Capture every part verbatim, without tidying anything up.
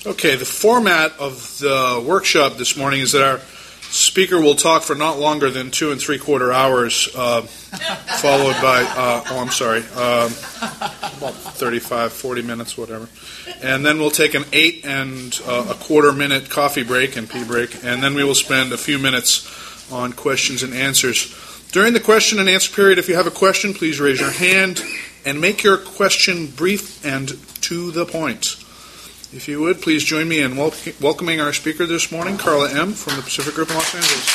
Okay, the format of the workshop this morning is that our speaker will talk for not longer than two and three quarter hours, uh, followed by, uh, oh, I'm sorry, um, about thirty-five, forty minutes, whatever. And then we'll take an eight and uh, a quarter minute coffee break and pee break, and then we will spend a few minutes on questions and answers. During the question and answer period, if you have a question, please raise your hand and make your question brief and to the point. If you would, please join me in wel- welcoming our speaker this morning, Carla M. from the Pacific Group in Los Angeles.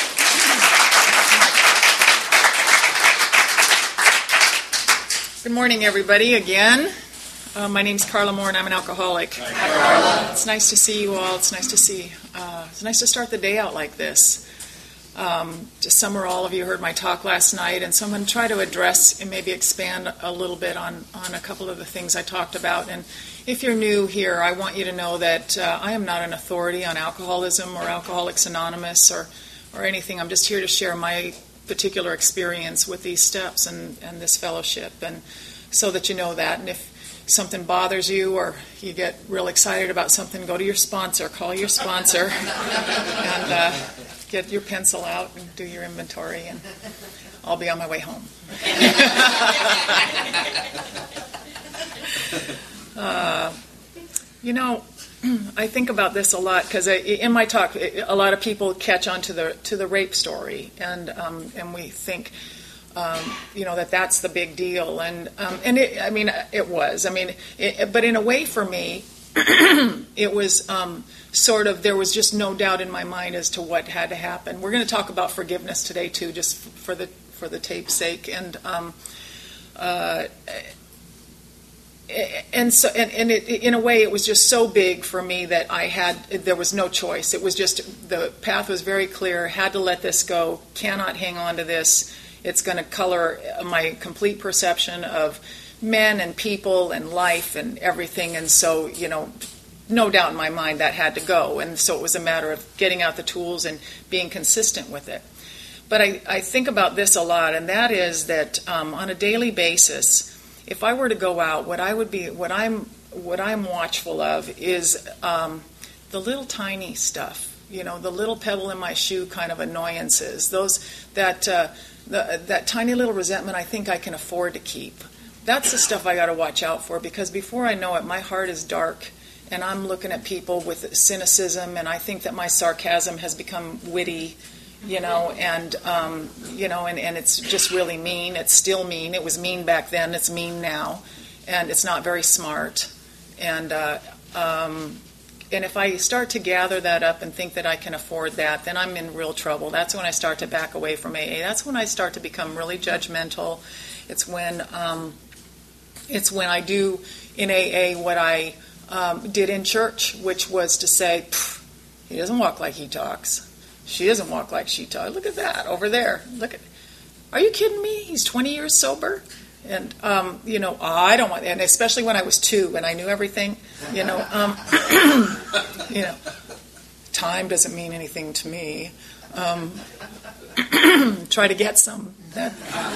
Good morning, everybody, again. Uh, my name's Carla Moore, and I'm an alcoholic. Hi, Carla. It's nice to see you all. It's nice to see. Uh, it's nice to start the day out like this. Um, just some or all of you heard my talk last night, and so I'm going to try to address and maybe expand a little bit on, on a couple of the things I talked about. And if you're new here, I want you to know that uh, I am not an authority on alcoholism or Alcoholics Anonymous or, or anything. I'm just here to share my particular experience with these steps and, and this fellowship, and so that you know that. And if something bothers you or you get real excited about something, go to your sponsor, call your sponsor, and uh, get your pencil out and do your inventory, and I'll be on my way home. uh, you know, I think about this a lot because in my talk, a lot of people catch on to the to the rape story, and um, and we think, um, you know, that that's the big deal, and um, and it, I mean, it was. I mean, it, but in a way, for me, it was um, sort of, there was just no doubt in my mind as to what had to happen. We're going to talk about forgiveness today too, just for the for the tape's sake, and um, uh, and so and, and it, in a way, it was just so big for me that I had there was no choice. It was just, the path was very clear. Had to let this go. Cannot hang on to this. It's going to color my complete perception of men and people and life and everything, and so, you know, no doubt in my mind that had to go, and so it was a matter of getting out the tools and being consistent with it. But I, I think about this a lot, and that is that um, on a daily basis, if I were to go out, what I would be, what I'm, what I'm watchful of is um, the little tiny stuff, you know, the little pebble in my shoe kind of annoyances, those that uh, the, that tiny little resentment I think I can afford to keep. That's the stuff I got to watch out for, because before I know it, my heart is dark, and I'm looking at people with cynicism, and I think that my sarcasm has become witty, you know, and um, you know, and, and it's just really mean. It's still mean. It was mean back then. It's mean now, and it's not very smart. And uh, um, and if I start to gather that up and think that I can afford that, then I'm in real trouble. That's when I start to back away from A A. That's when I start to become really judgmental. It's when um, it's when I do in A A what I um, did in church, which was to say, he doesn't walk like he talks. She doesn't walk like she talks. Look at that over there. Look at. Are you kidding me? He's twenty years sober, and um, you know, I don't want. And especially when I was two and I knew everything, you know, um, you know, time doesn't mean anything to me. Um, try to get some. That,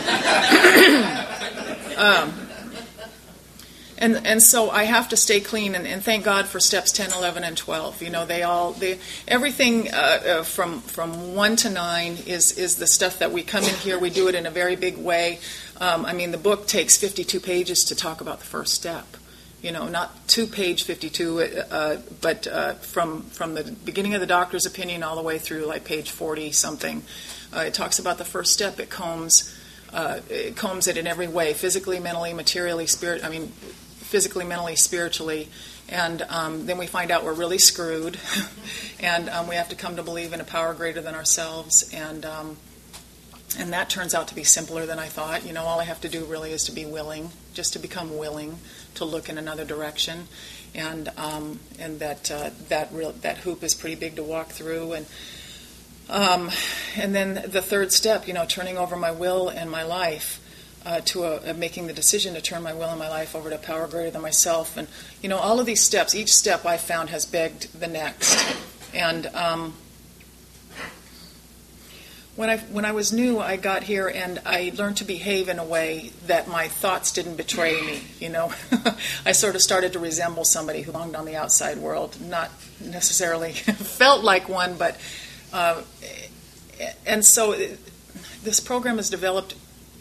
um, And and so I have to stay clean, and, and thank God for steps ten, eleven, and twelve. You know, they all, they, everything uh, uh, from from one to nine is, is the stuff that we come in here, we do it in a very big way. Um, I mean, the book takes fifty-two pages to talk about the first step. You know, not two page fifty-two, uh, but uh, from, from the beginning of the doctor's opinion all the way through like page forty-something. Uh, it talks about the first step. It combs, uh, it combs it in every way, physically, mentally, materially, spirit, I mean, physically, mentally, spiritually, and um, then we find out we're really screwed, and um, we have to come to believe in a power greater than ourselves, and um, and that turns out to be simpler than I thought. You know, all I have to do really is to be willing, just to become willing to look in another direction, and um, and that uh, that real that hoop is pretty big to walk through, and um, and then the third step, you know, turning over my will and my life. Uh, to a, a making the decision to turn my will and my life over to power greater than myself. And, you know, all of these steps, each step I found has begged the next. And um, when I when I was new, I got here and I learned to behave in a way that my thoughts didn't betray me. You know, I sort of started to resemble somebody who belonged on the outside world, not necessarily felt like one, but uh, and so it, this program has developed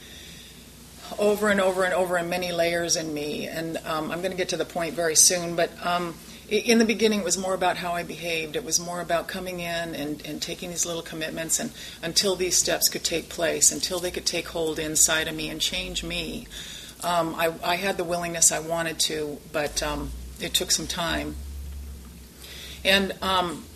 over and over and over in many layers in me, and um, I'm going to get to the point very soon, but. Um, In the beginning, it was more about how I behaved. It was more about coming in and, and taking these little commitments, and until these steps could take place, until they could take hold inside of me and change me. Um, I, I had the willingness I wanted to, but um, it took some time. And um,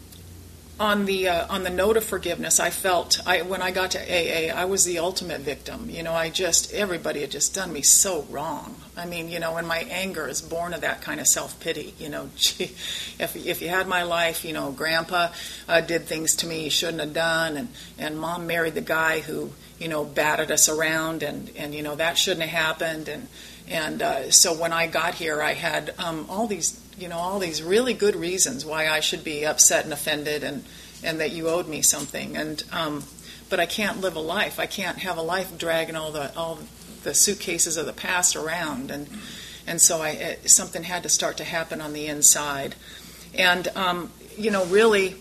on the uh, on the note of forgiveness, I felt I, when I got to A A, I was the ultimate victim. You know, I just everybody had just done me so wrong. I mean, you know, and my anger is born of that kind of self-pity. You know, gee, if if you had my life, you know, Grandpa uh, did things to me he shouldn't have done, and, and Mom married the guy who, you know, batted us around, and, and you know, that shouldn't have happened. And and uh, so when I got here, I had um, all these, you know, all these really good reasons why I should be upset and offended, and, and that you owed me something. And um, but I can't live a life. I can't have a life dragging all the all. the suitcases of the past around, and and so I it, something had to start to happen on the inside, and um, you know really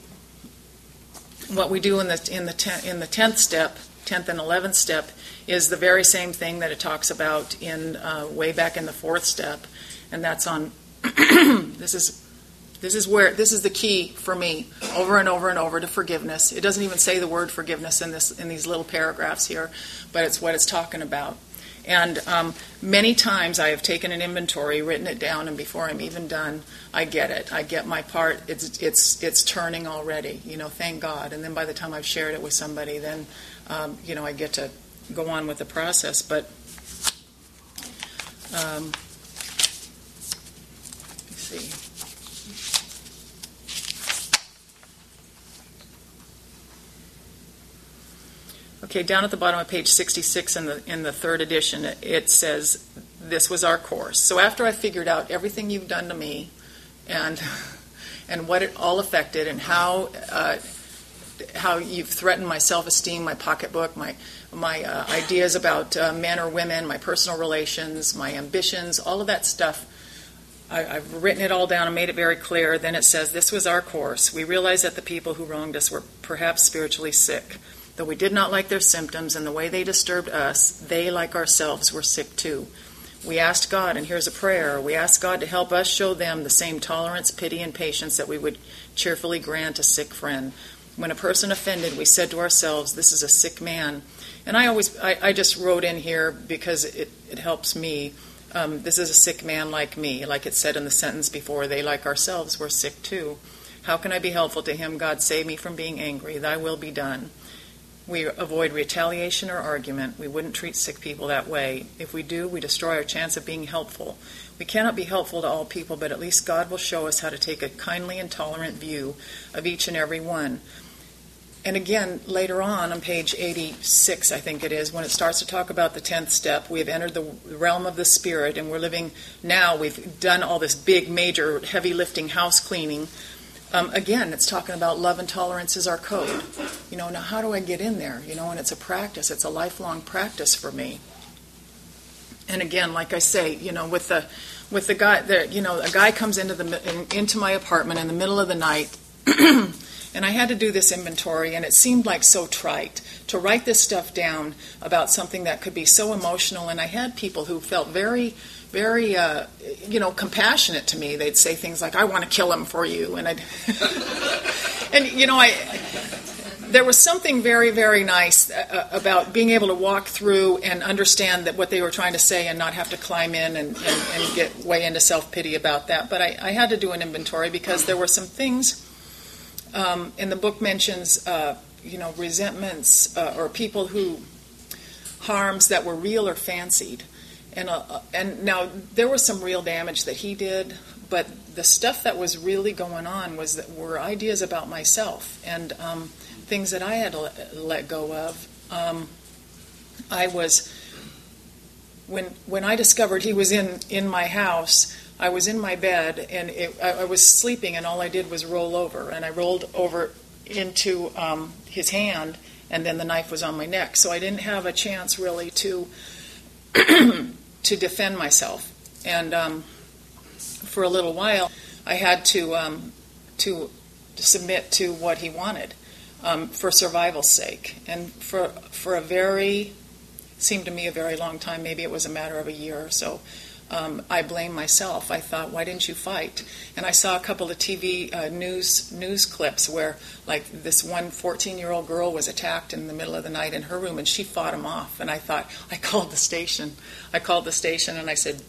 what we do in the in the ten, in the tenth step, tenth and eleventh step, is the very same thing that it talks about in uh, way back in the fourth step, and that's on this is this is where this is the key for me over and over and over to forgiveness. It doesn't even say the word forgiveness in this in these little paragraphs here, but it's what it's talking about. And um, many times I have taken an inventory, written it down, and before I'm even done, I get it. I get my part. It's it's it's turning already. You know, thank God. And then by the time I've shared it with somebody, then um, you know I get to go on with the process. But um, let's see. Okay, down at the bottom of page sixty-six in the in the third edition, it, it says, "This was our course." So after I figured out everything you've done to me, and and what it all affected, and how uh, how you've threatened my self-esteem, my pocketbook, my my uh, ideas about uh, men or women, my personal relations, my ambitions, all of that stuff. I, I've written it all down and made it very clear. Then it says, "This was our course. We realized that the people who wronged us were perhaps spiritually sick. Though we did not like their symptoms and the way they disturbed us, they, like ourselves, were sick too. We asked God, and here's a prayer, we asked God to help us show them the same tolerance, pity, and patience that we would cheerfully grant a sick friend. When a person offended, we said to ourselves, this is a sick man." And I always, I, I just wrote in here because it, it helps me, um, this is a sick man like me, like it said in the sentence before, they, like ourselves, were sick too. How can I be helpful to him? God, save me from being angry. Thy will be done. We avoid retaliation or argument. We wouldn't treat sick people that way. If we do, we destroy our chance of being helpful. We cannot be helpful to all people, but at least God will show us how to take a kindly and tolerant view of each and every one. And again, later on, on page eighty-six, I think it is, when it starts to talk about the tenth step, we have entered the realm of the Spirit, and we're living now, we've done all this big, major, heavy lifting house cleaning. Um, again, it's talking about love and tolerance is our code. You know, now how do I get in there? You know, and it's a practice. It's a lifelong practice for me. And again, like I say, you know, with the with the guy, the, you know, a guy comes into the in, into my apartment in the middle of the night, and I had to do this inventory, and it seemed like so trite to write this stuff down about something that could be so emotional. And I had people who felt very. very, uh, you know, compassionate to me. They'd say things like, "I want to kill him for you," and I'd, and you know, I, there was something very, very nice uh, about being able to walk through and understand that what they were trying to say, and not have to climb in and, and, and get way into self-pity about that. But I, I had to do an inventory because there were some things, um, and the book mentions, uh, you know, resentments uh, or people who harms that were real or fancied. And uh, and now there was some real damage that he did, but the stuff that was really going on was that were ideas about myself and um, things that I had to let, let go of. Um, I was when when I discovered he was in, in my house. I was in my bed and it, I, I was sleeping, and all I did was roll over, and I rolled over into um, his hand, and then the knife was on my neck. So I didn't have a chance really to to defend myself. And um, for a little while, I had to um, to submit to what he wanted um, for survival's sake. And for for a very, seemed to me a very long time, maybe it was a matter of a year or so, Um, I blamed myself. I thought, why didn't you fight? And I saw a couple of T V uh, news news clips where, like, this one fourteen-year-old girl was attacked in the middle of the night in her room, and she fought him off. And I thought, I called the station. I called the station, and I said,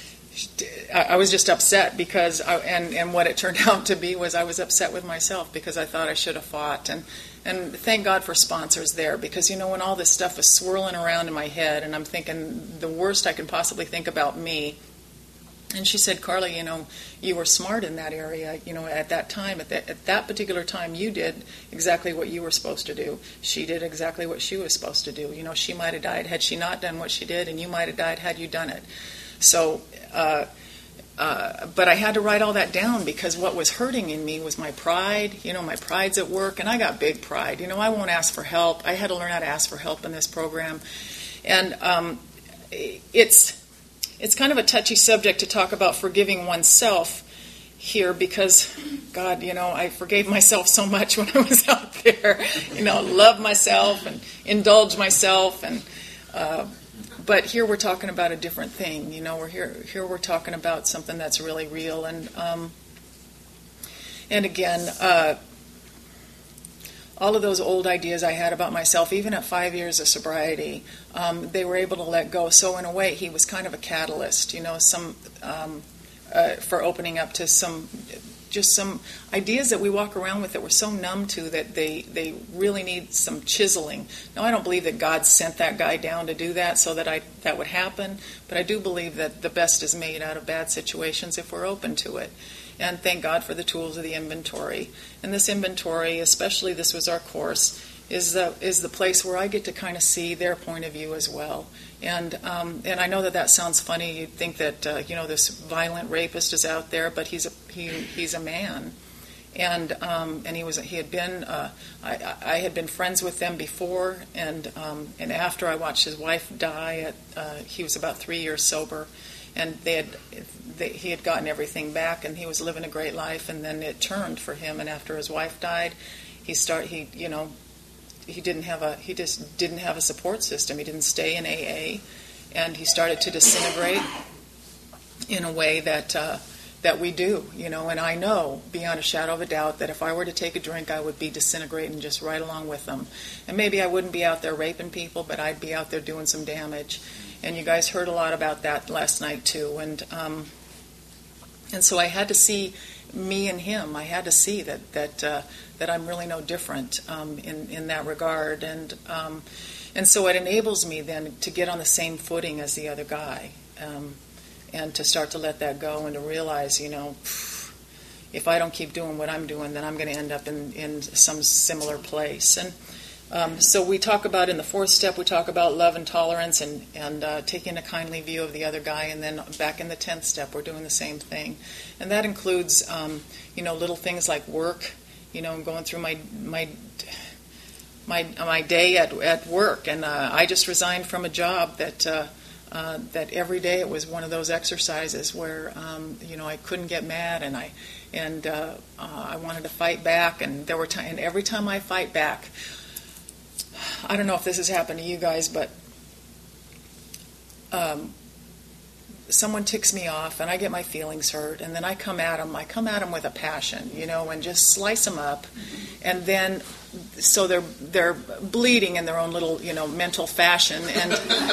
I, I was just upset because, I, and, and what it turned out to be was I was upset with myself because I thought I should have fought. And And thank God for sponsors there, because, you know, when all this stuff is swirling around in my head and I'm thinking the worst I can possibly think about me. And she said, Carla, you know, you were smart in that area. You know, at that time, at that, at that particular time, you did exactly what you were supposed to do. She did exactly what she was supposed to do. You know, she might have died had she not done what she did, and you might have died had you done it. So, uh, Uh, but I had to write all that down because what was hurting in me was my pride. You know, my pride's at work, and I got big pride. You know, I won't ask for help. I had to learn how to ask for help in this program. And um, it's it's kind of a touchy subject to talk about forgiving oneself here because, God, you know, I forgave myself so much when I was out there. You know, love myself and indulge myself and... Uh, But here we're talking about a different thing, you know. We're here. Here we're talking about something that's really real, and um, and again, uh, all of those old ideas I had about myself, even at five years of sobriety, um, they were able to let go. So in a way, he was kind of a catalyst, you know, some um, uh, for opening up to some. Just some ideas that we walk around with that we're so numb to that they, they really need some chiseling. Now, I don't believe that God sent that guy down to do that so that I that would happen, but I do believe that the best is made out of bad situations if we're open to it. And thank God for the tools of the inventory. And this inventory, especially this was our course, is the, is the place where I get to kind of see their point of view as well. And um, and I know that that sounds funny. You'd think that uh, you know this violent rapist is out there, but he's a he, he's a man, and um, and he was he had been uh, I, I had been friends with them before, and um, and after I watched his wife die, at uh, he was about three years sober, and they had they, he had gotten everything back, and he was living a great life, and then it turned for him, and after his wife died, he start he you know. He didn't have a. He just didn't have a support system. He didn't stay in A A, and he started to disintegrate in a way that uh, that we do, you know. And I know beyond a shadow of a doubt that if I were to take a drink, I would be disintegrating just right along with them. And maybe I wouldn't be out there raping people, but I'd be out there doing some damage. And you guys heard a lot about that last night too. And um, and so I had to see me and him. I had to see that that. Uh, that I'm really no different um, in, in that regard. And um, and so it enables me then to get on the same footing as the other guy um, and to start to let that go and to realize, you know, if I don't keep doing what I'm doing, then I'm going to end up in, in some similar place. And um, so we talk about in the fourth step, we talk about love and tolerance and, and uh, taking a kindly view of the other guy. And then back in the tenth step, we're doing the same thing. And that includes, um, you know, little things like work. You know, I'm going through my my my my day at at work, and uh, I just resigned from a job that uh, uh, that every day it was one of those exercises where um, you know I couldn't get mad, and I and uh, uh, I wanted to fight back, and there were time, and every time I fight back, I don't know if this has happened to you guys, but um, someone ticks me off and I get my feelings hurt, and then I come at them. I come at them with a passion, you know, and just slice them up, and then so they're they're bleeding in their own little, you know, mental fashion, and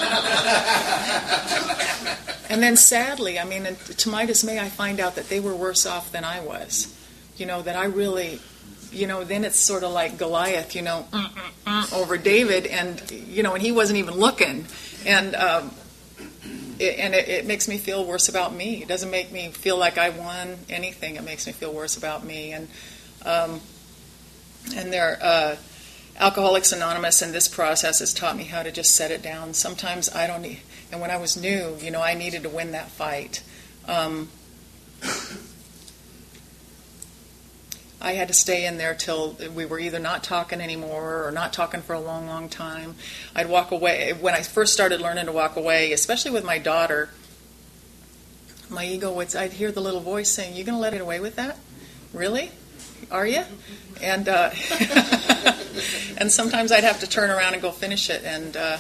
and then sadly, I mean, to my dismay, I find out that they were worse off than I was, you know, that I really. You know, then it's sort of like Goliath, you know, mm, mm, mm, over David, and you know, and he wasn't even looking, and um, it, and it, it makes me feel worse about me. It doesn't make me feel like I won anything. It makes me feel worse about me, and um, and there, uh, Alcoholics Anonymous, and this process has taught me how to just set it down. Sometimes I don't need, and when I was new, you know, I needed to win that fight. Um, I had to stay in there till we were either not talking anymore or not talking for a long, long time. I'd walk away. When I first started learning to walk away, especially with my daughter, my ego would, I'd hear the little voice saying, "You going to let it away with that? Really? Are you?" And uh, and sometimes I'd have to turn around and go finish it, and uh,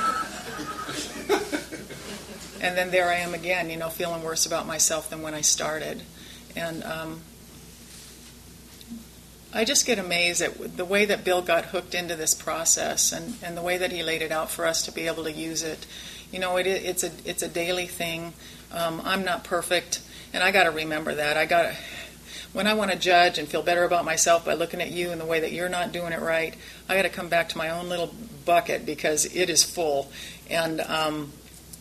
and then there I am again, you know, feeling worse about myself than when I started. And um, I just get amazed at the way that Bill got hooked into this process, and, and the way that he laid it out for us to be able to use it. You know, it, it's a it's a daily thing. Um, I'm not perfect, and I got to remember that. I got when I want to judge and feel better about myself by looking at you and the way that you're not doing it right, I got to come back to my own little bucket because it is full. And um,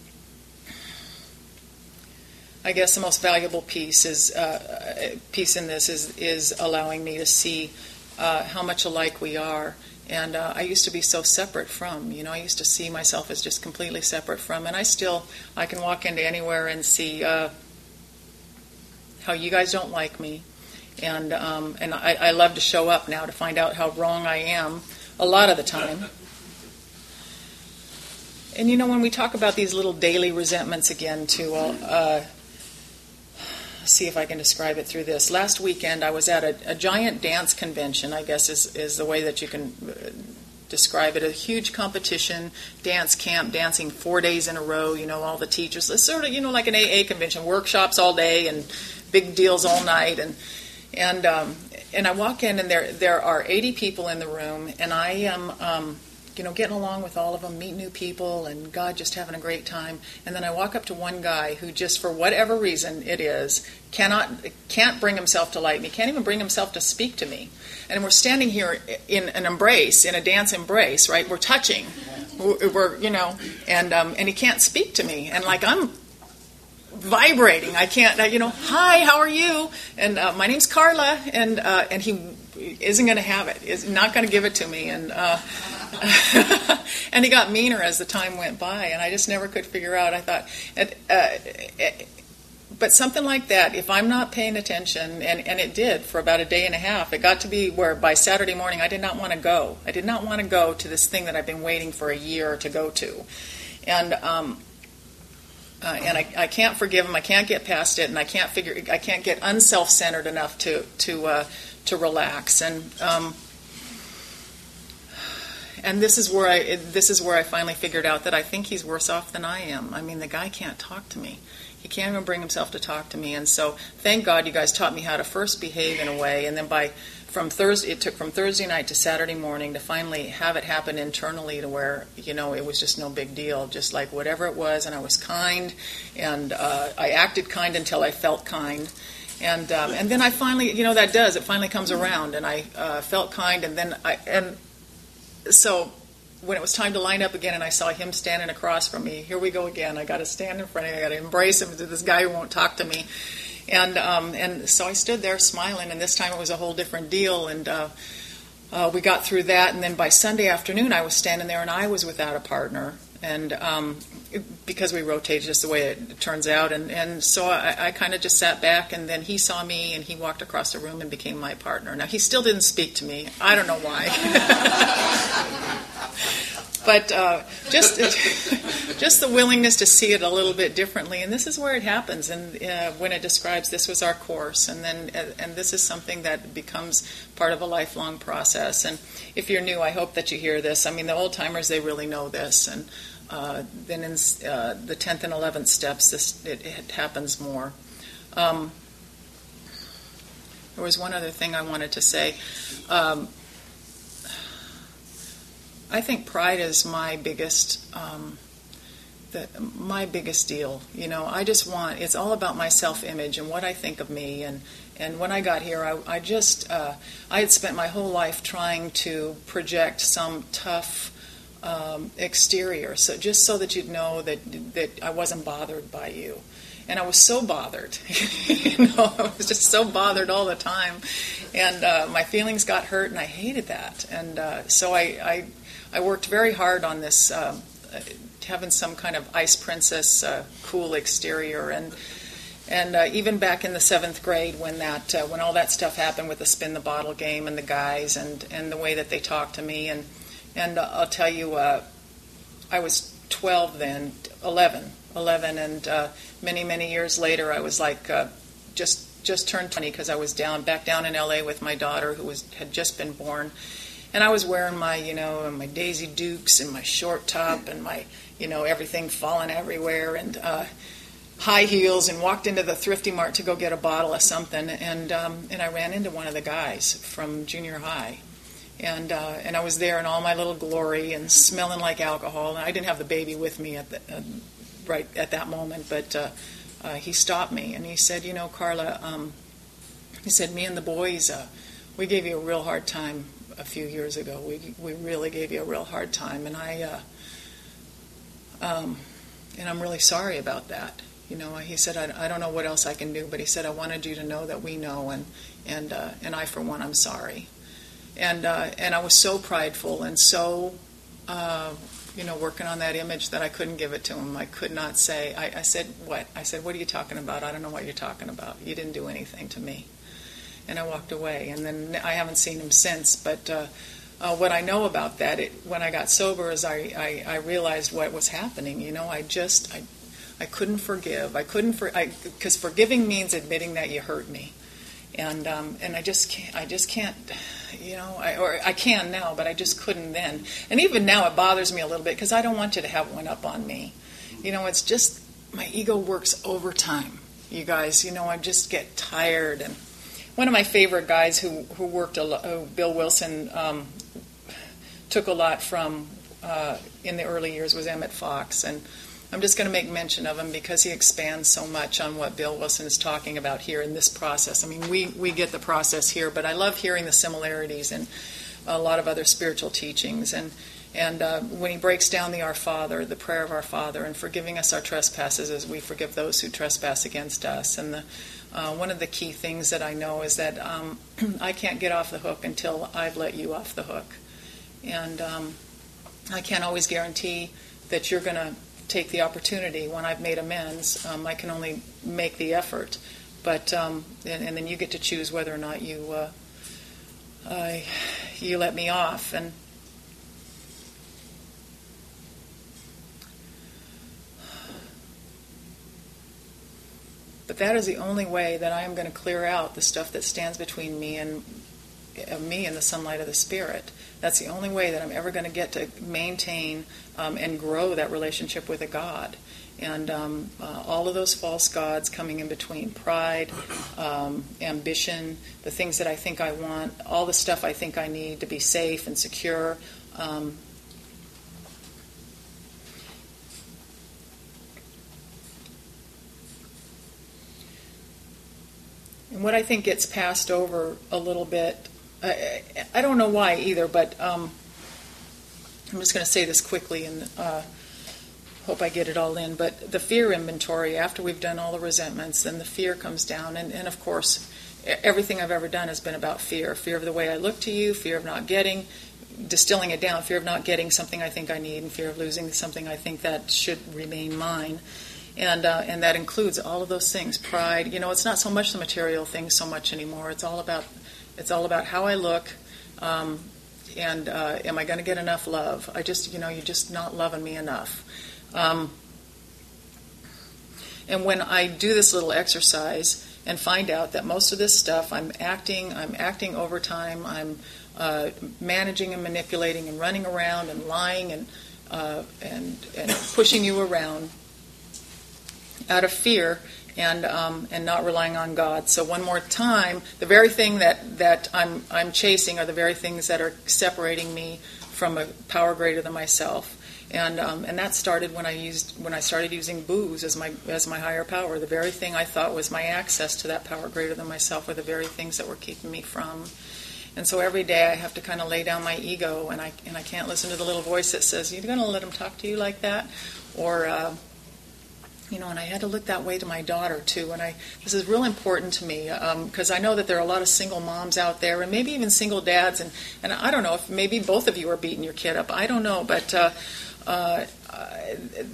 I guess the most valuable piece is uh, piece in this is is allowing me to see uh, how much alike we are. And uh, I used to be so separate from, you know, I used to see myself as just completely separate from, and I still, I can walk into anywhere and see uh, how you guys don't like me. And um, and I, I love to show up now to find out how wrong I am a lot of the time. And, you know, when we talk about these little daily resentments again, too, I'll uh, see if I can describe it through this. Last weekend, I was at a, a giant dance convention, I guess is, is the way that you can uh, describe it. A huge competition, dance camp, dancing four days in a row, you know, all the teachers. It's sort of, you know, like an A A convention, workshops all day and big deals all night. And and um, and I walk in, and there there are eighty people in the room, and I am... Um, you know, getting along with all of them, meet new people, and God, just having a great time. And then I walk up to one guy who just, for whatever reason it is, cannot can't bring himself to like me, can't even bring himself to speak to me. And we're standing here in an embrace, in a dance embrace, right? We're touching, we're, you know, and um, and he can't speak to me. And like I'm vibrating, I can't, you know, hi, how are you? And uh, my name's Carla, and uh, and he isn't going to have it, is not going to give it to me, and. Uh, and he got meaner as the time went by, and I just never could figure out. I thought, uh, but something like that, if I'm not paying attention, and, and it did for about a day and a half, it got to be where by Saturday morning I did not want to go. I did not want to go to this thing that I've been waiting for a year to go to. And um, uh, and I, I can't forgive him. I can't get past it, and I can't figure. I can't get unself-centered enough to to uh, to relax. And um, And this is where I this is where I finally figured out that I think he's worse off than I am. I mean, the guy can't talk to me. He can't even bring himself to talk to me. And so, thank God you guys taught me how to first behave in a way, and then by from Thursday, it took from Thursday night to Saturday morning to finally have it happen internally to where, you know, it was just no big deal, just like whatever it was, and I was kind, and uh, I acted kind until I felt kind. And um, and then I finally, you know, that does, it finally comes around, and I uh, felt kind, and then I, and so when it was time to line up again and I saw him standing across from me, here we go again. I got to stand in front of him. I got to embrace him, this guy who won't talk to me. And um, and so I stood there smiling, and this time it was a whole different deal. And uh, uh, we got through that, and then by Sunday afternoon I was standing there and I was without a partner. And um, because we rotate just the way it turns out. And, and so I, I kind of just sat back, and then he saw me, and he walked across the room and became my partner. Now, he still didn't speak to me. I don't know why. But uh, just just the willingness to see it a little bit differently. And this is where it happens. And uh, when it describes this was our course, and then uh, and this is something that becomes part of a lifelong process. And if you're new, I hope that you hear this. I mean, the old timers, they really know this. And uh, then in uh, the tenth and eleventh steps, this it, it happens more. Um, there was one other thing I wanted to say. Um, I think pride is my biggest, um, the, my biggest deal. You know, I just want, it's all about my self-image and what I think of me. And, and when I got here, I, I just, uh, I had spent my whole life trying to project some tough um, exterior, so just so that you'd know that that I wasn't bothered by you. And I was so bothered, you know, I was just so bothered all the time. And uh, my feelings got hurt, and I hated that. And uh, so I, I I worked very hard on this, uh, having some kind of ice princess, uh, cool exterior, and And uh, even back in the seventh grade, when that uh, when all that stuff happened with the spin the bottle game and the guys and, and the way that they talked to me, and and uh, I'll tell you, uh, I was twelve then, eleven, eleven, and uh, many many years later, I was like uh, just just turned twenty because I was down back down in L A with my daughter who was had just been born, and I was wearing my you know my Daisy Dukes and my short top and my you know everything falling everywhere and. Uh, high heels and walked into the Thrifty Mart to go get a bottle of something, and um, and I ran into one of the guys from junior high, and uh, and I was there in all my little glory and smelling like alcohol, and I didn't have the baby with me at the, uh, right at that moment, but uh, uh, he stopped me and he said, you know, Carla, um, he said, me and the boys, uh, we gave you a real hard time a few years ago. We we really gave you a real hard time, and I uh, um, and I'm really sorry about that. You know, he said, I, I don't know what else I can do, but he said, I wanted you to know that we know, and and uh, and I, for one, I'm sorry. And uh, and I was so prideful and so, uh, you know, working on that image that I couldn't give it to him. I could not say, I, I said, what? I said, what are you talking about? I don't know what you're talking about. You didn't do anything to me. And I walked away, and then I haven't seen him since, but uh, uh, what I know about that, it, when I got sober, is I, I, I realized what was happening. You know, I just, I I couldn't forgive. I couldn't for because forgiving means admitting that you hurt me, and um, and I just can't. I just can't. You know, I, or I can now, but I just couldn't then. And even now, it bothers me a little bit because I don't want you to have one up on me. You know, it's just my ego works overtime. You guys, you know, I just get tired. And one of my favorite guys who who worked a lot, oh, Bill Wilson, um, took a lot from uh, in the early years was Emmett Fox, and I'm just going to make mention of him because he expands so much on what Bill Wilson is talking about here in this process. I mean, we, we get the process here, but I love hearing the similarities in a lot of other spiritual teachings. And and uh, when he breaks down the Our Father, the prayer of Our Father, and forgiving us our trespasses as we forgive those who trespass against us. And the, uh, one of the key things that I know is that um, I can't get off the hook until I've let you off the hook. And um, I can't always guarantee that you're going to take the opportunity when I've made amends. Um, I can only make the effort, but um, and, and then you get to choose whether or not you uh, uh, you let me off. And but that is the only way that I am going to clear out the stuff that stands between me and uh, me and the sunlight of the Spirit. That's the only way that I'm ever going to get to maintain um, and grow that relationship with a God. And um, uh, all of those false gods coming in between, pride, um, ambition, the things that I think I want, all the stuff I think I need to be safe and secure. Um, and what I think gets passed over a little bit, I, I don't know why either, but um, I'm just going to say this quickly and uh, hope I get it all in. But the fear inventory, after we've done all the resentments, then the fear comes down. And, and of course, everything I've ever done has been about fear. Fear of the way I look to you, fear of not getting, distilling it down, fear of not getting something I think I need, and fear of losing something I think that should remain mine. And uh, and that includes all of those things. Pride, you know, it's not so much the material things so much anymore. It's all about It's all about how I look, um, and uh, am I going to get enough love? I just, you know, you're just not loving me enough. Um, and when I do this little exercise and find out that most of this stuff, I'm acting, I'm acting overtime, I'm uh, managing and manipulating and running around and lying and uh, and and pushing you around out of fear. And um, and not relying on God. So one more time, the very thing that, that I'm I'm chasing are the very things that are separating me from a power greater than myself. And um, and that started when I used when I started using booze as my as my higher power. The very thing I thought was my access to that power greater than myself were the very things that were keeping me from. And so every day I have to kind of lay down my ego, and I and I can't listen to the little voice that says, "You're going to let him talk to you like that," or uh, You know, and I had to look that way to my daughter, too. And I this is real important to me because um, I know that there are a lot of single moms out there and maybe even single dads. And, and I don't know if maybe both of you are beating your kid up. I don't know. But uh, uh,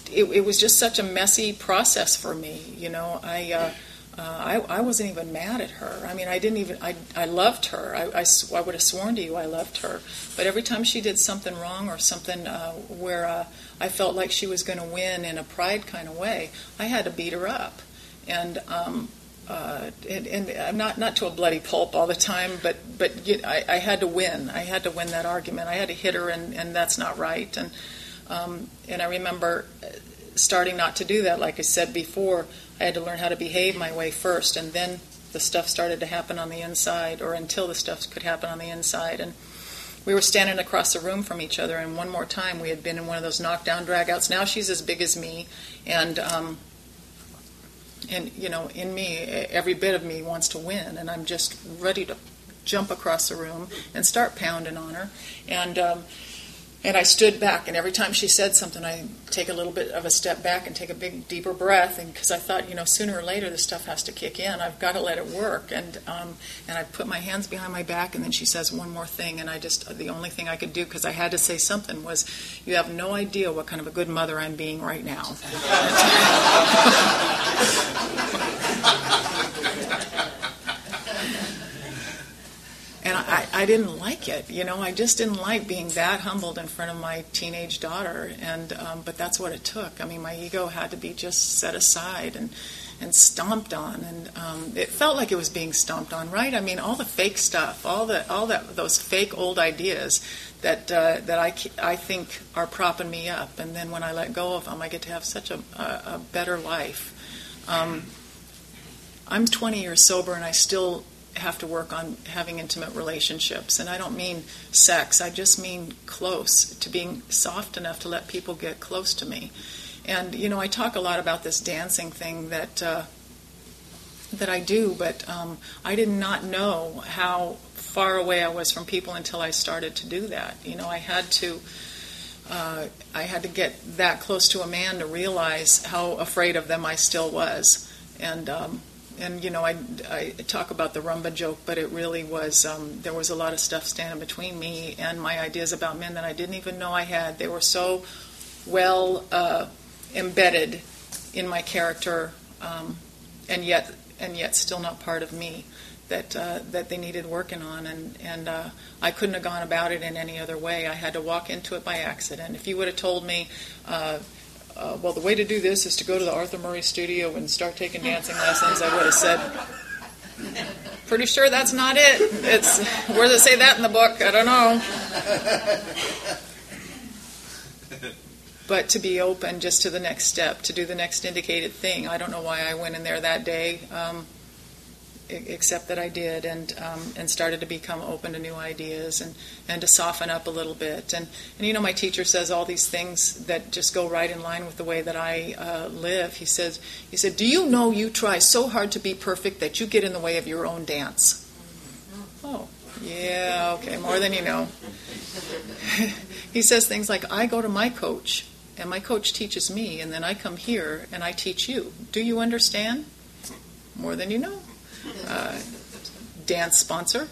it, it was just such a messy process for me. You know, I, uh, uh, I I wasn't even mad at her. I mean, I didn't even, I, I loved her. I, I, I would have sworn to you I loved her. But every time she did something wrong or something uh, where uh, I felt like she was going to win in a pride kind of way, I had to beat her up. And, um, uh, and, and not not to a bloody pulp all the time, but but you, I, I had to win. I had to win that argument. I had to hit her, and, and that's not right. And um, and I remember starting not to do that. Like I said before, I had to learn how to behave my way first, and then the stuff started to happen on the inside, or until the stuff could happen on the inside. And we were standing across the room from each other, and one more time we had been in one of those knockdown dragouts. Now she's as big as me, and um, And, you know, in me, every bit of me wants to win, and I'm just ready to jump across the room and start pounding on her. And um, and I stood back, and every time she said something, I'd take a little bit of a step back and take a big, deeper breath, and because I thought, you know, sooner or later this stuff has to kick in. I've got to let it work. And um, and I put my hands behind my back, and then she says one more thing, and I just, the only thing I could do, because I had to say something, was, you have no idea what kind of a good mother I'm being right now. And I, I didn't like it, you know. I just didn't like being that humbled in front of my teenage daughter. And um, but that's what it took. I mean, my ego had to be just set aside and and stomped on. And um, it felt like it was being stomped on, right? I mean, all the fake stuff, all the all that those fake old ideas that uh, that I I think are propping me up. And then when I let go of them, I get to have such a a, a better life. Um, I'm twenty years sober, and I still have to work on having intimate relationships. And I don't mean sex. I just mean close, to being soft enough to let people get close to me. And, you know, I talk a lot about this dancing thing that uh, that I do, but um, I did not know how far away I was from people until I started to do that. You know, I had to uh, I had to get that close to a man to realize how afraid of them I still was. And um, And, you know, I, I talk about the rumba joke, but it really was, um, there was a lot of stuff standing between me and my ideas about men that I didn't even know I had. They were so well uh, embedded in my character, um, and yet and yet still not part of me, that uh, that they needed working on. And, and uh, I couldn't have gone about it in any other way. I had to walk into it by accident. If you would have told me, uh, Uh, well, the way to do this is to go to the Arthur Murray studio and start taking dancing lessons, I would have said, pretty sure that's not it. It's, where does it say that in the book? I don't know. But to be open just to the next step, to do the next indicated thing. I don't know why I went in there that day, um, except that I did, and um, and started to become open to new ideas, and, and to soften up a little bit. And, and, you know, my teacher says all these things that just go right in line with the way that I uh, live. He says, he said, do you know you try so hard to be perfect that you get in the way of your own dance? Oh, yeah, okay, more than you know. He says things like, I go to my coach, and my coach teaches me, and then I come here, and I teach you. Do you understand? More than you know. Uh, dance sponsor.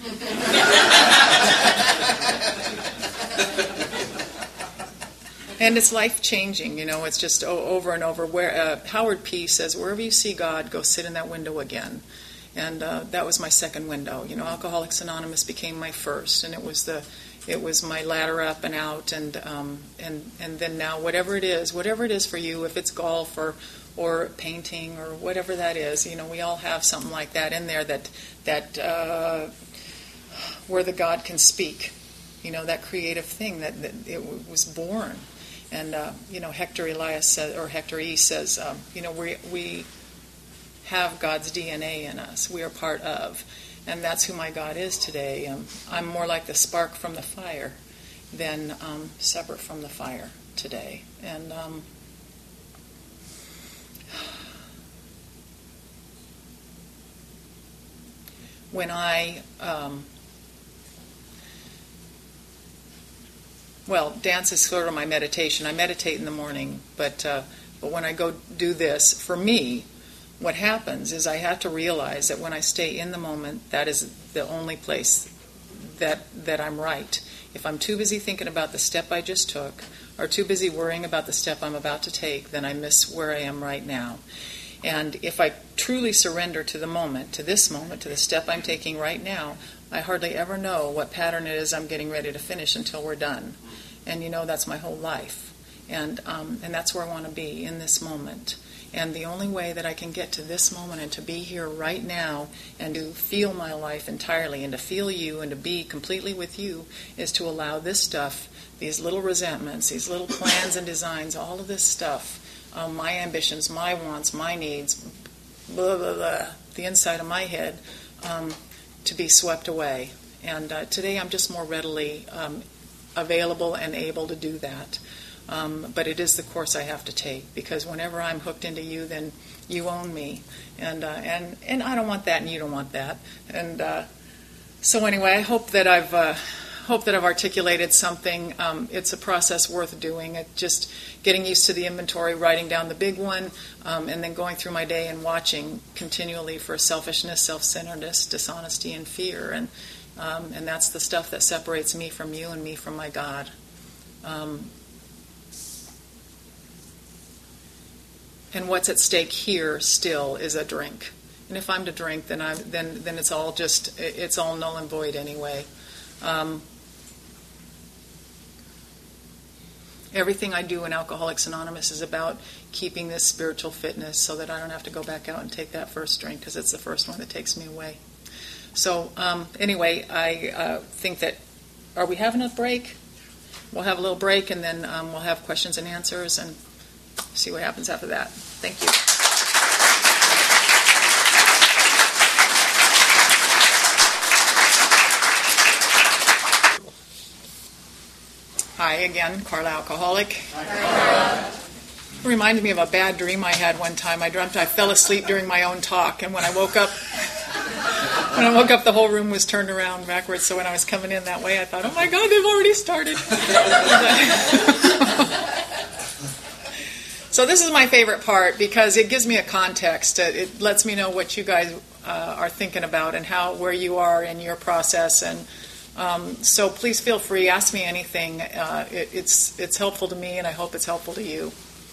And it's life-changing, you know. It's just oh, over and over. Where uh, Howard P. says, wherever you see God, go sit in that window again. And uh, that was my second window. You know, Alcoholics Anonymous became my first, and it was the it was my ladder up and out, and um, and and then now whatever it is, whatever it is for you, if it's golf or or painting or whatever that is, you know, we all have something like that in there that that uh, where the God can speak, you know, that creative thing that, that it w- was born. And uh, you know, Hector Elias says, or Hector E says, um, you know, we we have God's D N A in us. We are part of, and that's who my God is today. Um, I'm more like the spark from the fire than um, separate from the fire today. And um, when I, um, well, dance is sort of my meditation. I meditate in the morning, but uh, but when I go do this, for me, what happens is I have to realize that when I stay in the moment, that is the only place that that I'm right. If I'm too busy thinking about the step I just took, are too busy worrying about the step I'm about to take, then I miss where I am right now. And if I truly surrender to the moment, to this moment, to the step I'm taking right now, I hardly ever know what pattern it is I'm getting ready to finish until we're done. And you know, that's my whole life. And um, and that's where I want to be, in this moment. And the only way that I can get to this moment and to be here right now and to feel my life entirely and to feel you and to be completely with you is to allow this stuff, these little resentments, these little plans and designs, all of this stuff, um, my ambitions, my wants, my needs, blah, blah, blah, the inside of my head, um, to be swept away. And uh, today I'm just more readily um, available and able to do that. Um, but it is the course I have to take, because whenever I'm hooked into you, then you own me. And uh, and, and I don't want that, and you don't want that. And uh, so anyway, I hope that I've... Uh, hope that I've articulated something. Um, it's a process worth doing. It just getting used to the inventory, writing down the big one, um, and then going through my day and watching continually for selfishness, self-centeredness, dishonesty, and fear. And um, and that's the stuff that separates me from you and me from my God. Um, and what's at stake here still is a drink. And if I'm to drink, then I then then it's all just it's all null and void anyway. Um, Everything I do in Alcoholics Anonymous is about keeping this spiritual fitness so that I don't have to go back out and take that first drink, because it's the first one that takes me away. So um, anyway, I uh, think that, are we having a break? We'll have a little break, and then um, we'll have questions and answers and see what happens after that. Thank you. Hi again, Carla Alcoholic. Hi, Carla. It reminded me of a bad dream I had one time. I dreamt I fell asleep during my own talk, and when I woke up, when I woke up, the whole room was turned around backwards. So when I was coming in that way, I thought, "Oh my God, they've already started." So this is my favorite part, because it gives me a context. It lets me know what you guys uh, are thinking about and how where you are in your process. And Um, so please feel free, ask me anything. Uh, it, it's it's helpful to me, and I hope it's helpful to you.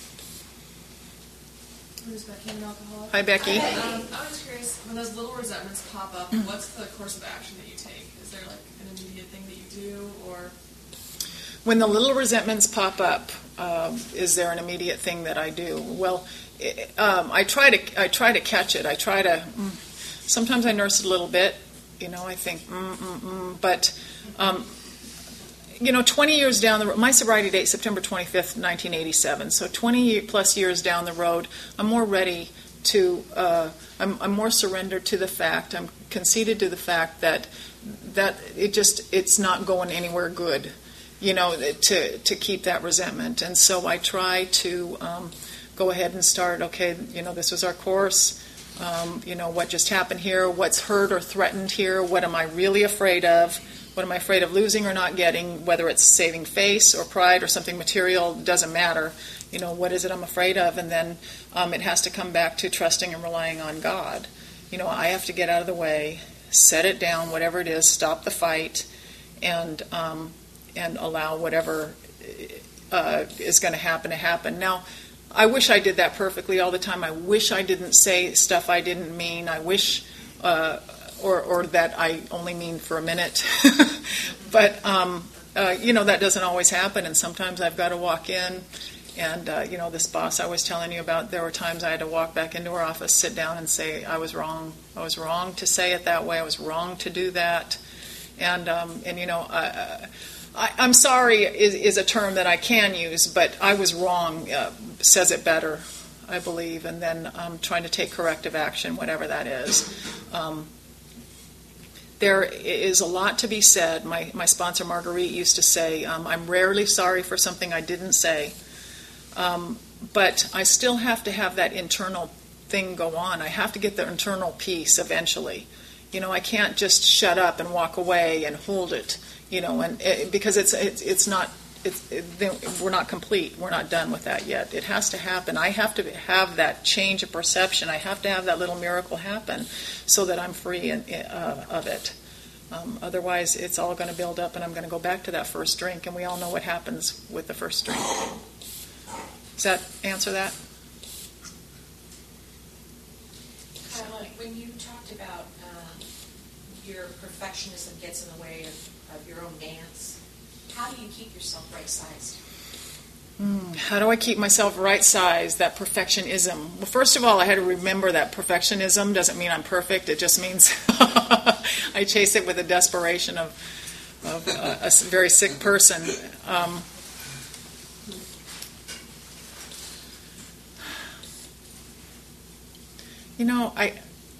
Who's Becky, an alcoholic? Hi, Becky. Hi. Um, I was curious, when those little resentments pop up, what's the course of action that you take? Is there like an immediate thing that you do, or? When the little resentments pop up, uh, is there an immediate thing that I do? Well, it, um, I try to I try to catch it. I try to. Mm, sometimes I nurse it a little bit. You know, I think, mm, mm, mm. But, um, you know, twenty years down the road, my sobriety date, September twenty-fifth, nineteen eighty-seven. So twenty plus years down the road, I'm more ready to, uh, I'm, I'm more surrendered to the fact, I'm conceded to the fact that that it just, it's not going anywhere good, you know, to, to keep that resentment. And so I try to um, go ahead and start, okay, you know, this was our course. Um, you know, what just happened here, what's hurt or threatened here, what am I really afraid of, what am I afraid of losing or not getting, whether it's saving face or pride or something material, doesn't matter. You know, what is it I'm afraid of? And then um, it has to come back to trusting and relying on God. You know, I have to get out of the way, set it down, whatever it is, stop the fight, and um, and allow whatever uh, is going to happen to happen. Now, I wish I did that perfectly all the time. I wish I didn't say stuff I didn't mean. I wish, uh, or or that I only mean for a minute. But, um, uh, you know, that doesn't always happen. And sometimes I've got to walk in. And, uh, you know, this boss I was telling you about, there were times I had to walk back into her office, sit down and say, I was wrong. I was wrong to say it that way. I was wrong to do that. And, um, and you know, I, I, I'm sorry is, is a term that I can use, but I was wrong uh, says it better, I believe, and then um, trying to take corrective action, whatever that is. Um, there is a lot to be said. My, my sponsor, Marguerite, used to say, um, I'm rarely sorry for something I didn't say, um, but I still have to have that internal thing go on. I have to get the internal peace eventually. You know, I can't just shut up and walk away and hold it. You know, and it, because it's it's it's not it's it, we're not complete. We're not done with that yet. It has to happen. I have to have that change of perception. I have to have that little miracle happen, so that I'm free in, uh, of it. Um, otherwise, it's all going to build up, and I'm going to go back to that first drink, and we all know what happens with the first drink. Does that answer that? Carla, when you talked about um, your perfectionism gets in the way of, of your own dance, how do you keep yourself right-sized? Mm, how do I keep myself right-sized, that perfectionism? Well, first of all, I had to remember that perfectionism doesn't mean I'm perfect. It just means I chase it with the desperation of, of uh, a very sick person. Um, you know, I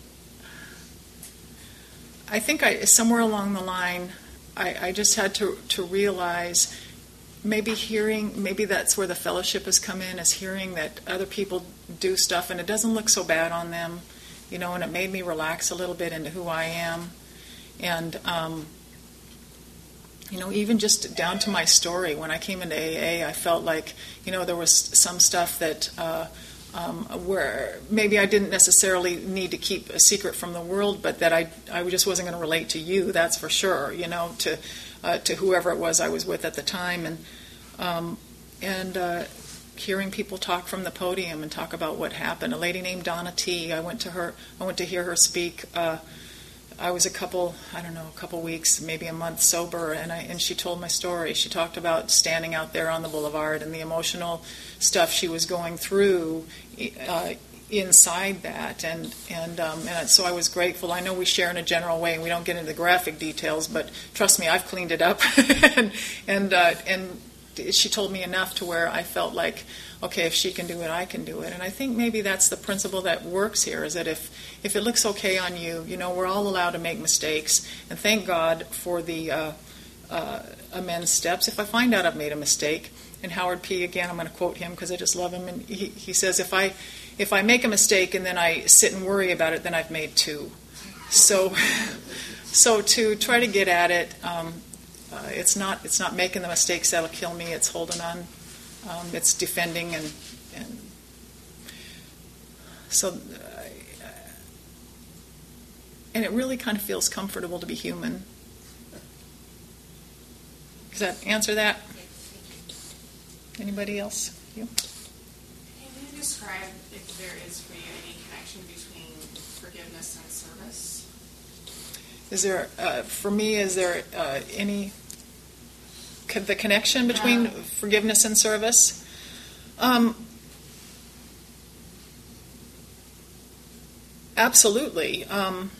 I think I somewhere along the line, I, I just had to, to realize maybe hearing, maybe that's where the fellowship has come in, is hearing that other people do stuff and it doesn't look so bad on them, you know, and it made me relax a little bit into who I am. And, um, you know, even just down to my story, when I came into A A, I felt like, you know, there was some stuff that uh, um, where maybe I didn't necessarily need to keep a secret from the world, but that I, I just wasn't going to relate to you, that's for sure, you know, to Uh, to whoever it was I was with at the time, and um, and uh, hearing people talk from the podium and talk about what happened. A lady named Donna T. I went to her. I went to hear her speak. Uh, I was a couple, I don't know, a couple weeks, maybe a month sober, and I and she told my story. She talked about standing out there on the boulevard and the emotional stuff she was going through Uh, inside that, and and um, and so I was grateful. I know we share in a general way, and we don't get into the graphic details, but trust me, I've cleaned it up. and and uh, and she told me enough to where I felt like, okay, if she can do it, I can do it. And I think maybe that's the principle that works here, is that if if it looks okay on you, you know, we're all allowed to make mistakes, and thank God for the uh, uh, amends steps. If I find out I've made a mistake, and Howard P. again, I'm going to quote him because I just love him, and he he says, if I If I make a mistake and then I sit and worry about it, then I've made two. So, so to try to get at it, um, uh, it's not it's not making the mistakes that'll kill me. It's holding on. Um, it's defending, and and so, uh, and it really kind of feels comfortable to be human. Does that answer that? Anybody else? You? Can you describe if there is for you any connection between forgiveness and service? Is there, uh, for me, is there uh, any, co- the connection between Yeah. forgiveness and service? Um, absolutely. Um,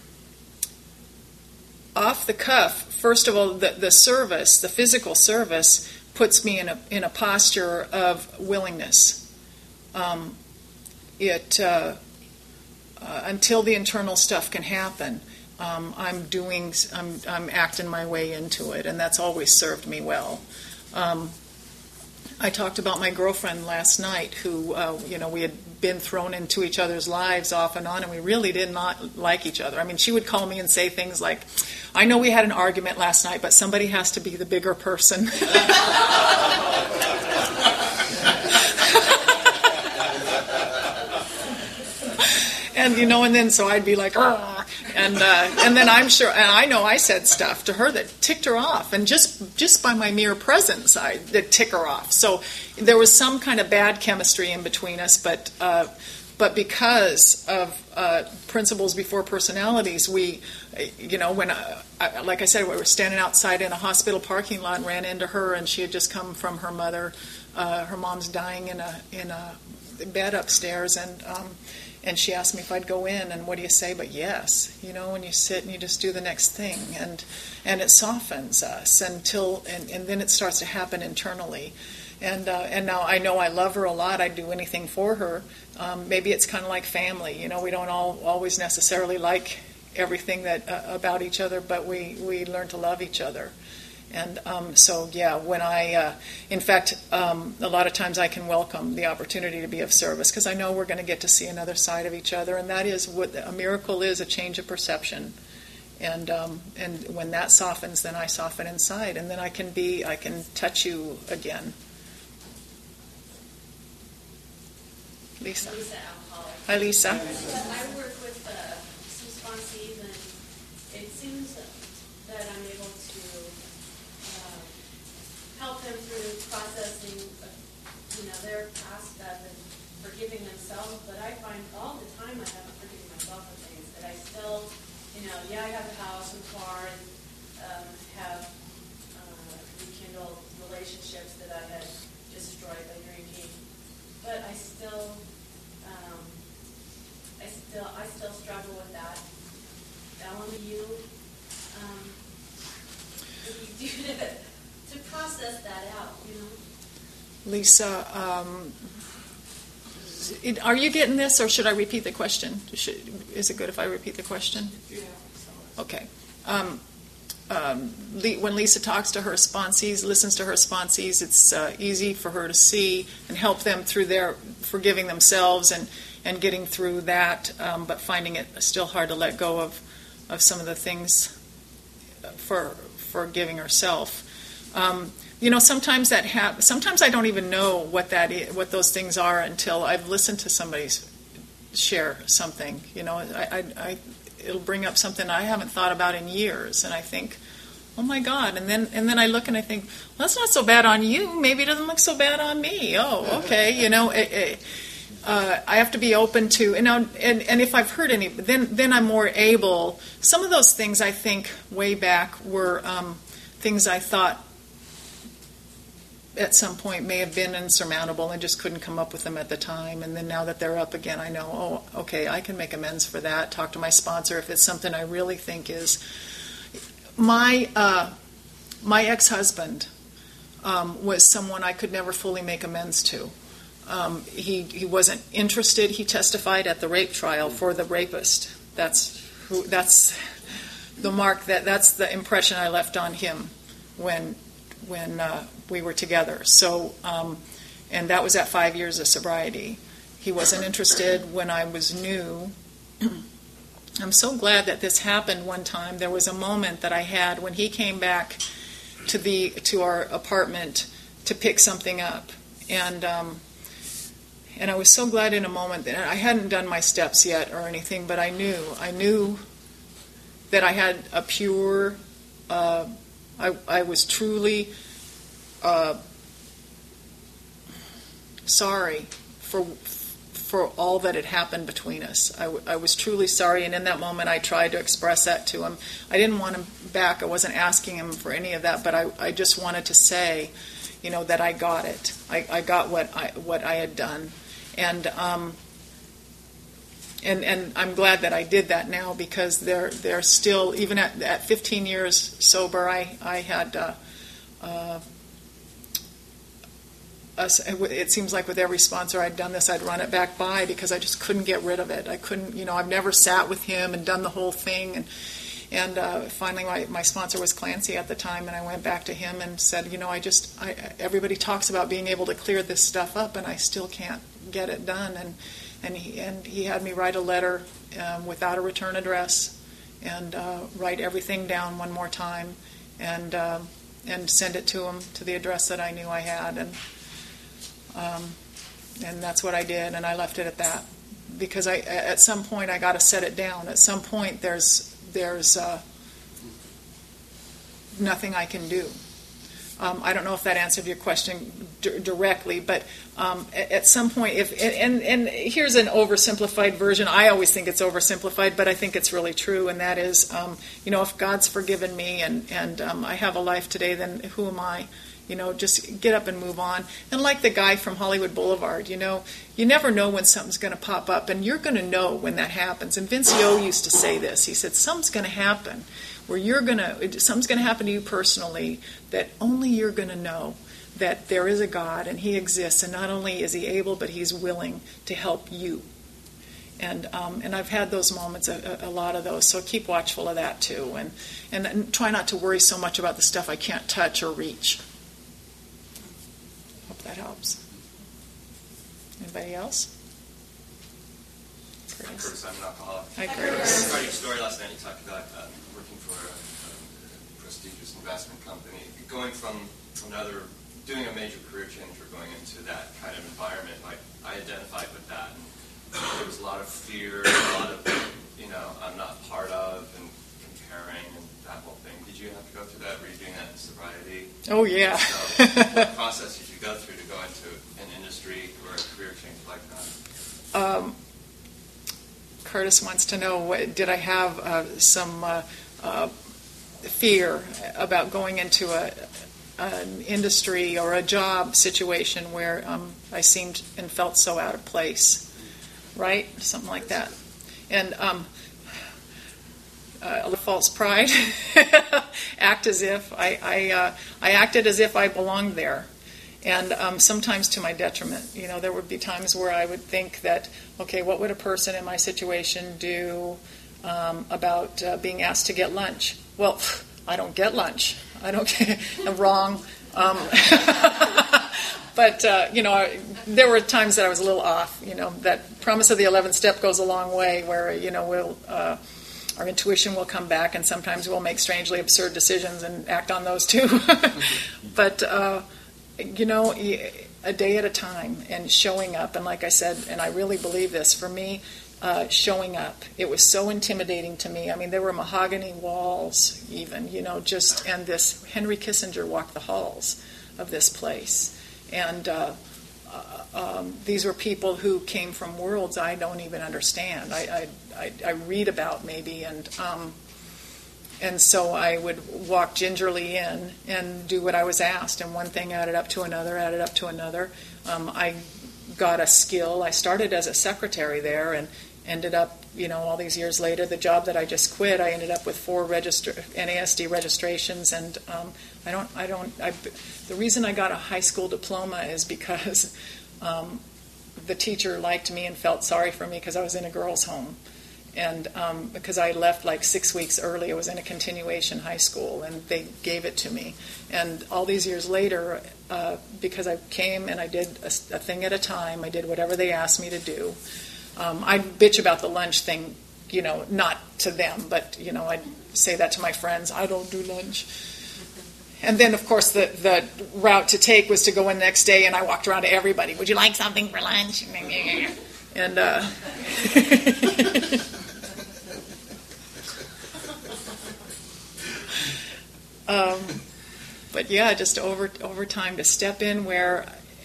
off the cuff, first of all, the, the service, the physical service, puts me in a in a posture of willingness. Um, it uh, uh, until the internal stuff can happen, um, I'm doing, I'm I'm acting my way into it, and that's always served me well. Um, I talked about my girlfriend last night, who uh, you know we had been thrown into each other's lives off and on, and we really did not like each other. I mean, she would call me and say things like, "I know we had an argument last night, but somebody has to be the bigger person." And you know, and then so I'd be like, "Argh," and uh, and then I'm sure, and I know I said stuff to her that ticked her off, and just just by my mere presence, I that tick her off. So there was some kind of bad chemistry in between us, but uh, but because of uh, principles before personalities, we, you know, when I, I, like I said, we were standing outside in a hospital parking lot and ran into her, and she had just come from her mother. Uh, her mom's dying in a in a bed upstairs, and. Um, And she asked me if I'd go in, and what do you say but yes? You know, when you sit and you just do the next thing, and and it softens us until, and, and then it starts to happen internally. And uh, and now I know I love her a lot. I'd do anything for her. Um, maybe it's kind of like family. You know, we don't all always necessarily like everything that uh, about each other, but we, we learn to love each other. And um, so, yeah, when I, uh, in fact, um, a lot of times I can welcome the opportunity to be of service, because I know we're going to get to see another side of each other, and that is what a miracle is, a change of perception. And um, and when that softens, then I soften inside, and then I can be, I can touch you again. Lisa. Lisa Alcoholic. Hi, Lisa. I work with uh, some sponsees, and it seems that through processing, uh, you know, their past stuff and forgiving themselves, but I find all the time I haven't forgiven myself for things that I still, you know, yeah, I have a house and car and um, have uh, rekindled relationships that I had destroyed by drinking, but I still, um, I still, I still struggle with that. Ellen, you, um, what do you do to, to process that out, you know? Lisa, um, it- are you getting this, or should I repeat the question? Should, is it good if I repeat the question? Yeah. Okay. Um, um, Le- when Lisa talks to her sponsees, listens to her sponsees, it's uh, easy for her to see and help them through their forgiving themselves and, and getting through that, um, but finding it still hard to let go of, of some of the things for forgiving herself. Um, you know, sometimes that hap- Sometimes I don't even know what that is, what those things are until I've listened to somebody share something. You know, I, I, I it'll bring up something I haven't thought about in years, and I think, oh my God! And then and then I look and I think, well, that's not so bad on you. Maybe it doesn't look so bad on me. Oh, okay. You know, it, it, uh, I have to be open to, and, now, and and if I've heard any, then then I'm more able. Some of those things I think way back were um, things I thought at some point may have been insurmountable and just couldn't come up with them at the time. And then now that they're up again, I know, oh, okay, I can make amends for that. Talk to my sponsor if it's something I really think is. My uh, my ex-husband um, was someone I could never fully make amends to. Um, he he wasn't interested. He testified at the rape trial for the rapist. That's who. That's the mark. That that's the impression I left on him when when uh, we were together. So, um, and that was at five years of sobriety. He wasn't interested when I was new. I'm so glad that this happened one time. There was a moment that I had when he came back to the to our apartment to pick something up, and um, and I was so glad in a moment that I hadn't done my steps yet or anything, but I knew I knew that I had a pure. Uh, I I was truly uh, sorry for. for all that had happened between us. I, w- I was truly sorry, and in that moment I tried to express that to him. I didn't want him back. I wasn't asking him for any of that, but I, I just wanted to say, you know, that I got it. I, I got what I what I had done. And um, and and I'm glad that I did that now, because they're they're still, even at, at fifteen years sober, I, I had uh, uh, it seems like with every sponsor I'd done this, I'd run it back by because I just couldn't get rid of it. I couldn't, you know, I've never sat with him and done the whole thing. And and uh, finally my, my sponsor was Clancy at the time, and I went back to him and said, you know, I just, I, everybody talks about being able to clear this stuff up, and I still can't get it done. And and he, and he had me write a letter um, without a return address, and uh, write everything down one more time, and uh, and send it to him to the address that I knew I had. And Um, and that's what I did, and I left it at that, because I, at some point, I got to set it down. At some point, there's there's uh, nothing I can do. Um, I don't know if that answered your question d- directly, but um, at, at some point, if and and here's an oversimplified version. I always think it's oversimplified, but I think it's really true, and that is, um, you know, if God's forgiven me and and um, I have a life today, then who am I? You know, just get up and move on. And like the guy from Hollywood Boulevard, you know, you never know when something's going to pop up, and you're going to know when that happens. And Vince Yo used to say this. He said, something's going to happen where you're going to, something's going to happen to you personally that only you're going to know that there is a God and He exists, and not only is He able, but He's willing to help you. And um, and I've had those moments, a, a lot of those. So keep watchful of that too, and, and and try not to worry so much about the stuff I can't touch or reach. Hope that helps. Anybody else? Curtis. I'm Curtis, I'm an alcoholic. Hi, I Curtis. read your story last night. You talked about um, working for a, a prestigious investment company, going from another, doing a major career change or going into that kind of environment. Like, I identified with that. And there was a lot of fear, a lot of, you know, I'm not part of, and comparing, and that whole thing. Did you have to go through that? Were you doing that in sobriety? Oh, yeah. So, what process did you go through to go into an industry or a career change like that? Um, Curtis wants to know, what, did I have uh, some uh, uh, fear about going into a, an industry or a job situation where um, I seemed and felt so out of place, right? Something like that. And um, uh, false pride, act as if I I, uh, I acted as if I belonged there. And um, sometimes to my detriment. You know, there would be times where I would think that, okay, what would a person in my situation do um, about uh, being asked to get lunch? Well, I don't get lunch. I don't get I'm wrong. Um, but, uh, you know, I, there were times that I was a little off. You know, that promise of the eleventh step goes a long way where, you know, we'll, uh, our intuition will come back and sometimes we'll make strangely absurd decisions and act on those too. But... Uh, You know, a day at a time and showing up. And like I said, and I really believe this, for me, uh, showing up. It was so intimidating to me. I mean, there were mahogany walls even, you know, just, and this, Henry Kissinger walked the halls of this place. And uh, uh, um, these were people who came from worlds I don't even understand. I, I, I, I read about maybe, and... Um, And so I would walk gingerly in and do what I was asked. And one thing added up to another, added up to another. Um, I got a skill. I started as a secretary there and ended up, you know, all these years later, the job that I just quit, I ended up with four register- N A S D registrations. And um, I don't, I don't, I, the reason I got a high school diploma is because um, the teacher liked me and felt sorry for me because I was in a girls' home. And um, because I left like six weeks early, I was in a continuation high school, and they gave it to me. And all these years later, uh, because I came and I did a, a thing at a time, I did whatever they asked me to do. Um, I'd bitch about the lunch thing, you know, not to them, but, you know, I'd say that to my friends, I don't do lunch. And then, of course, the, the route to take was to go in the next day, and I walked around to everybody, would you like something for lunch? And... Uh, Um, but yeah, just over over time to step in where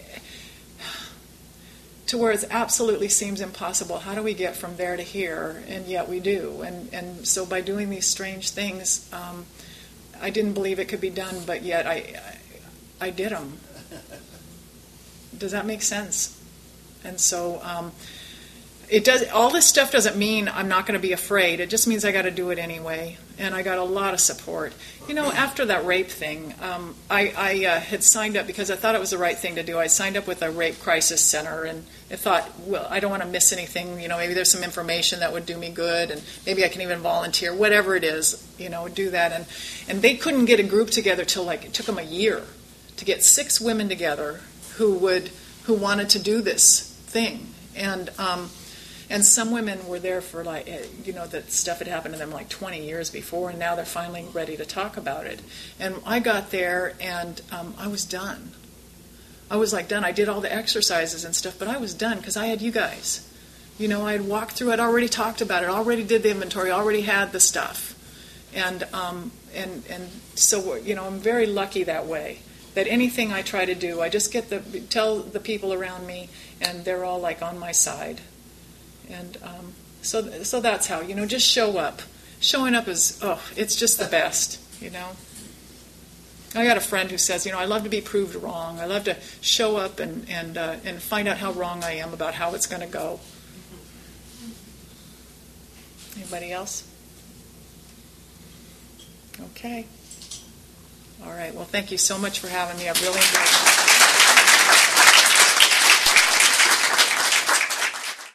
to where it absolutely seems impossible. How do we get from there to here? And yet we do. And and so by doing these strange things, um, I didn't believe it could be done, but yet I, I I did them. Does that make sense? And so um, it does. All this stuff doesn't mean I'm not going to be afraid. It just means I got to do it anyway. And I got a lot of support. You know, after that rape thing, um, I, I uh, had signed up because I thought it was the right thing to do. I signed up with a rape crisis center, and I thought, well, I don't want to miss anything. You know, maybe there's some information that would do me good, and maybe I can even volunteer, whatever it is, you know, do that. And, and they couldn't get a group together till, like, it took them a year to get six women together who would, who wanted to do this thing. And, um, And some women were there for, like, you know, that stuff had happened to them like twenty years before, and now they're finally ready to talk about it. And I got there, and um, I was done. I was, like, done. I did all the exercises and stuff, but I was done because I had you guys. You know, I had walked through it, already talked about it, already did the inventory, already had the stuff. And, um, and, and so, you know, I'm very lucky that way, that anything I try to do, I just get the, tell the people around me, and they're all, like, on my side. And um, so so that's how, you know, just show up. Showing up is, oh, it's just the best, you know. I got a friend who says, you know, I love to be proved wrong. I love to show up and, and, uh, and find out how wrong I am about how it's going to go. Anybody else? Okay. All right. Well, thank you so much for having me. I've really enjoyed it.